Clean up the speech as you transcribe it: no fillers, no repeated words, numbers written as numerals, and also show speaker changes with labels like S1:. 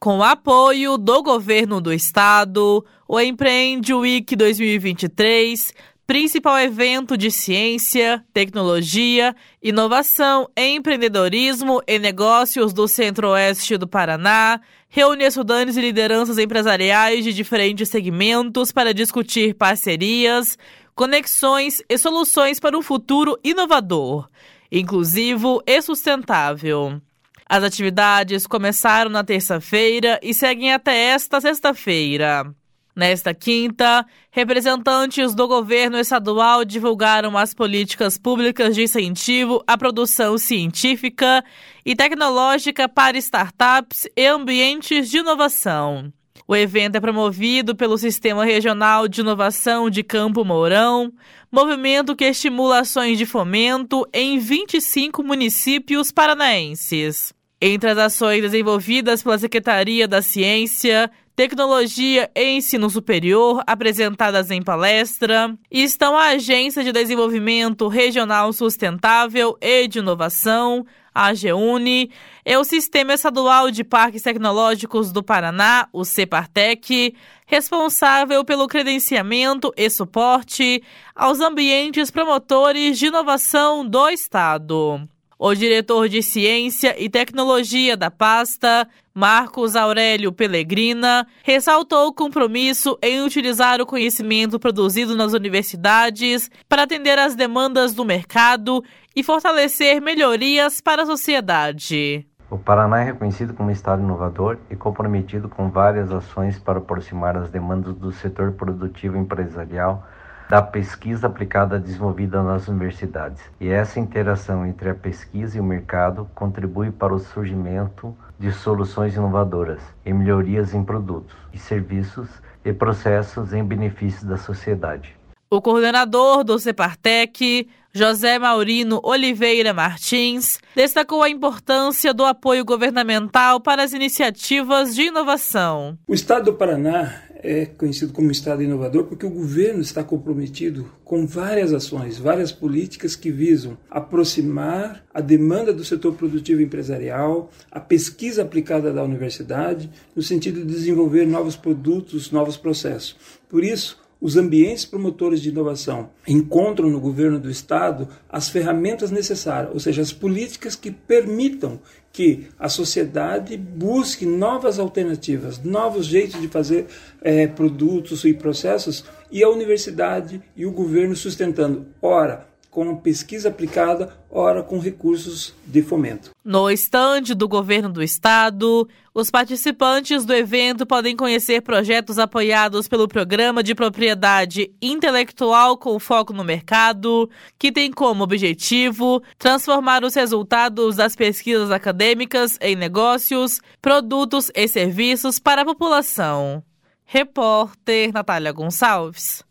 S1: Com o apoio do Governo do Estado, o Empreende Week 2023, principal evento de ciência, tecnologia, inovação e empreendedorismo e negócios do Centro-Oeste do Paraná, reúne estudantes e lideranças empresariais de diferentes segmentos para discutir parcerias, conexões e soluções para um futuro inovador, inclusivo e sustentável. As atividades começaram na terça-feira e seguem até esta sexta-feira. Nesta quinta, representantes do governo estadual divulgaram as políticas públicas de incentivo à produção científica e tecnológica para startups e ambientes de inovação. O evento é promovido pelo Sistema Regional de Inovação de Campo Mourão, movimento que estimula ações de fomento em 25 municípios paranaenses. Entre as ações desenvolvidas pela Secretaria da Ciência, Tecnologia e Ensino Superior, apresentadas em palestra, estão a Agência de Desenvolvimento Regional Sustentável e de Inovação, a AGEUNI, e o Sistema Estadual de Parques Tecnológicos do Paraná, o CEPARTEC, responsável pelo credenciamento e suporte aos ambientes promotores de inovação do Estado. O diretor de Ciência e Tecnologia da pasta, Marcos Aurélio Pellegrina, ressaltou o compromisso em utilizar o conhecimento produzido nas universidades para atender às demandas do mercado e fortalecer melhorias para a sociedade.
S2: O Paraná é reconhecido como estado inovador e comprometido com várias ações para aproximar as demandas do setor produtivo empresarial da pesquisa aplicada desenvolvida nas universidades. E essa interação entre a pesquisa e o mercado contribui para o surgimento de soluções inovadoras e melhorias em produtos e serviços e processos em benefício da sociedade.
S1: O coordenador do CEPARTEC, José Maurino Oliveira Martins, destacou a importância do apoio governamental para as iniciativas de inovação.
S3: O Estado do Paraná é conhecido como Estado inovador porque o governo está comprometido com várias ações, várias políticas que visam aproximar a demanda do setor produtivo empresarial, a pesquisa aplicada da universidade, no sentido de desenvolver novos produtos, novos processos. Por isso, os ambientes promotores de inovação encontram no governo do Estado as ferramentas necessárias, ou seja, as políticas que permitam que a sociedade busque novas alternativas, novos jeitos de fazer produtos e processos, e a universidade e o governo sustentando, ora com pesquisa aplicada, ora com recursos de fomento.
S1: No estande do Governo do Estado, os participantes do evento podem conhecer projetos apoiados pelo Programa de Propriedade Intelectual com Foco no Mercado, que tem como objetivo transformar os resultados das pesquisas acadêmicas em negócios, produtos e serviços para a população. Repórter Natália Gonçalves.